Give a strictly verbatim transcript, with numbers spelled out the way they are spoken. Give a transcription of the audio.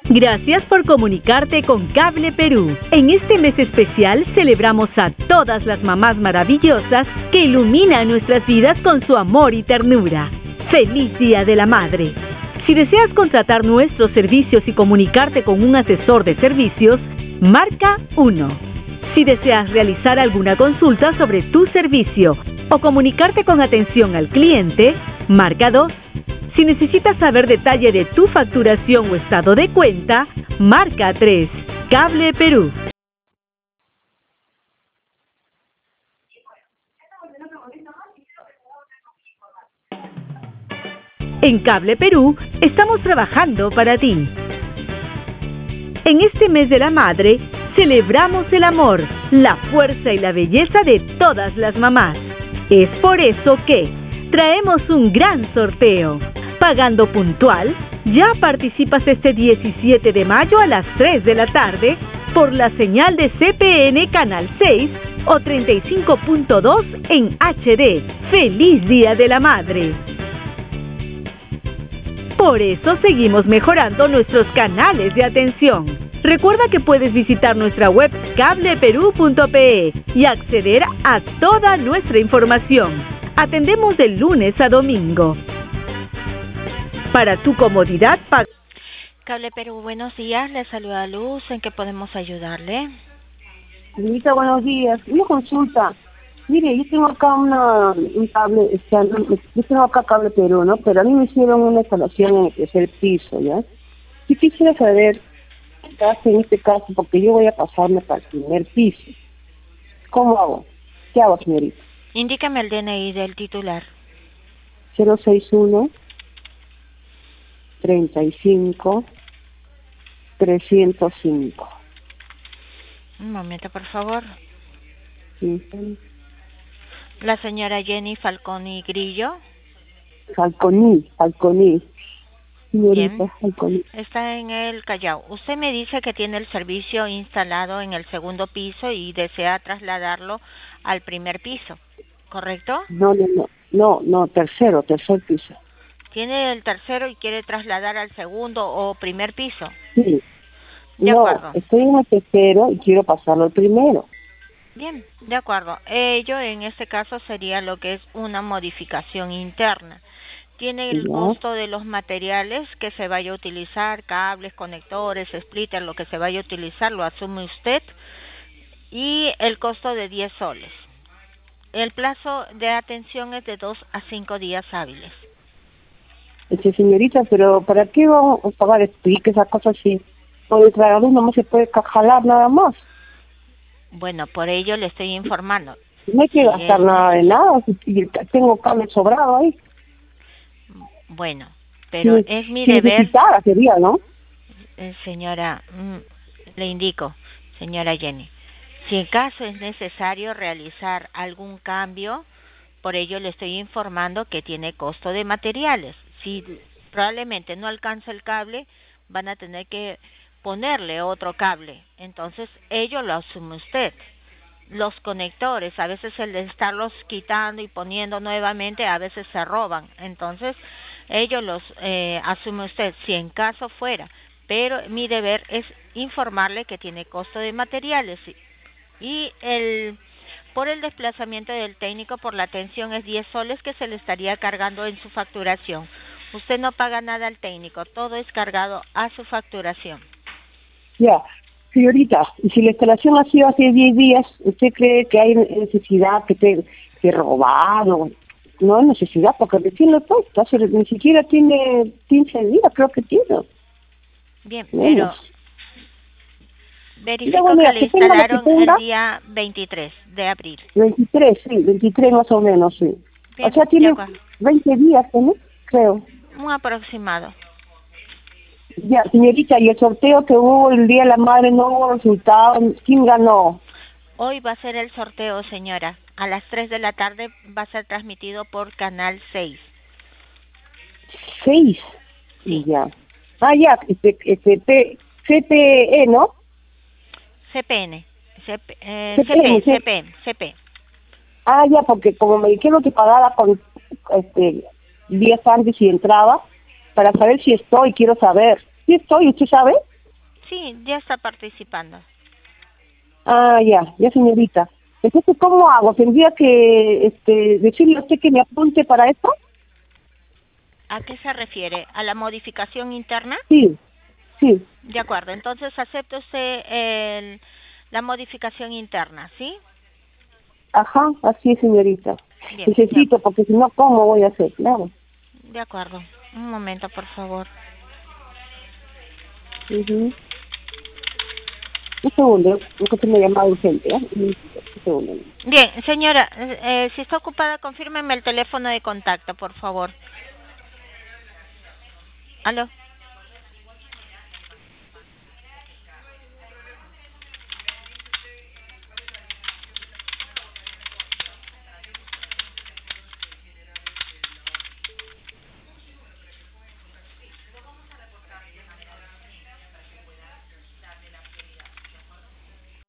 Gracias por comunicarte con Cable Perú. En este mes especial celebramos a todas las mamás maravillosas que iluminan nuestras vidas con su amor y ternura. ¡Feliz Día de la Madre! Si deseas contratar nuestros servicios y comunicarte con un asesor de servicios, marca uno. Si deseas realizar alguna consulta sobre tu servicio o comunicarte con atención al cliente, marca dos. Si necesitas saber detalle de tu facturación o estado de cuenta, marca tres. Cable Perú. En Cable Perú estamos trabajando para ti. En este mes de la madre, celebramos el amor, la fuerza y la belleza de todas las mamás. Es por eso que traemos un gran sorteo. Pagando puntual, ya participas este diecisiete de mayo a las tres de la tarde por la señal de C P N Canal seis o treinta y cinco punto dos en H D. ¡Feliz Día de la Madre! Por eso seguimos mejorando nuestros canales de atención. Recuerda que puedes visitar nuestra web cable perú punto pe y acceder a toda nuestra información. Atendemos de lunes a domingo. Para tu comodidad, paga. Cable Perú, buenos días. Le saluda Luz. ¿En qué podemos ayudarle? Señorita, buenos días. Una consulta. Mire, yo tengo acá una, un cable, o sea, yo tengo acá Cable Perú, ¿no? Pero a mí me hicieron una instalación en el tercer piso, ¿ya? Yo quisiera saber qué hace en este caso, porque yo voy a pasarme para el primer piso. ¿Cómo hago? ¿Qué hago, señorita? Indícame el D N I del titular. cero seis uno treinta y cinco trescientos cinco. Un momento, por favor. Sí. La señora Jenny Falconi Grillo. Falconi, Falconi. Señorita, Bien. Falconi. Está en el Callao. Usted me dice que tiene el servicio instalado en el segundo piso y desea trasladarlo al primer piso, ¿correcto? No, no, no, no, no, tercero, tercer piso. Tiene el tercero y quiere trasladar al segundo o primer piso. Sí. De no, acuerdo. Estoy en el tercero y quiero pasarlo al primero. Bien, de acuerdo. Ello en este caso sería lo que es una modificación interna. Tiene el Ya. costo de los materiales que se vaya a utilizar, cables, conectores, splitter, lo que se vaya a utilizar, lo asume usted, y el costo de diez soles. El plazo de atención es de dos a cinco días hábiles. Este, señorita, pero ¿para qué vamos a pagar? Explique esa cosa así. Con el tragador no se puede jalar nada más. Bueno, por ello le estoy informando. No hay que Sí, gastar es... nada de nada. Si tengo cable sobrado ahí. Bueno, pero si, es mi si deber... necesitara sería, ¿no? Eh, señora, mm, le indico, señora Jenny, si en caso es necesario realizar algún cambio, por ello le estoy informando que tiene costo de materiales. Si probablemente no alcanza el cable, van a tener que ponerle otro cable. Entonces, ello lo asume usted. Los conectores, a veces el de estarlos quitando y poniendo nuevamente, a veces se roban. Entonces, ellos los eh, asume usted, si en caso fuera. Pero mi deber es informarle que tiene costo de materiales. Y el por el desplazamiento del técnico por la atención es diez soles que se le estaría cargando en su facturación. Usted no paga nada al técnico, todo es cargado a su facturación. Ya, señorita, y si la instalación ha sido hace diez días, ¿usted cree que hay necesidad que te que robado? No hay necesidad, porque recién lo puesto, ni siquiera tiene quince días, creo que tiene. Bien, Menos. pero verifico bueno, que le instalaron que tenga, el día veintitrés de abril. veintitrés, sí, veintitrés más o menos, sí. Bien, o sea, tiene veinte días, ¿no? Creo. Un aproximado. Ya, señorita, y el sorteo que hubo el Día de la Madre no hubo resultado, ¿quién ganó? Hoy va a ser el sorteo, señora. A las tres de la tarde va a ser transmitido por Canal seis. ¿seis? Sí. Ya. Ah, ya, este, este, P, C P E, ¿no? C P N. C P, eh, C P N, C P, C P, C P. Ah, ya, porque como me dijeron que pagara con, este, días antes y entraba, para saber si estoy, quiero saber. ¿Sí estoy? ¿Usted sabe? Sí, ya está participando. Ah, ya, ya señorita. Entonces, ¿cómo hago? ¿Tendría que este, decirle a usted que me apunte para esto? ¿A qué se refiere? ¿A la modificación interna? Sí, sí. De acuerdo, entonces acepta usted el, la modificación interna, ¿sí? Ajá, así es, señorita. Bien, de, Necesito, porque si no, ¿cómo voy a hacer? Claro. de acuerdo. Un momento, por favor. Uh-huh. Un segundo, creo que me llamado urgente, ¿eh? Un segundo. Bien, señora, eh, eh, si está ocupada, confírmeme el teléfono de contacto, por favor. ¿Aló?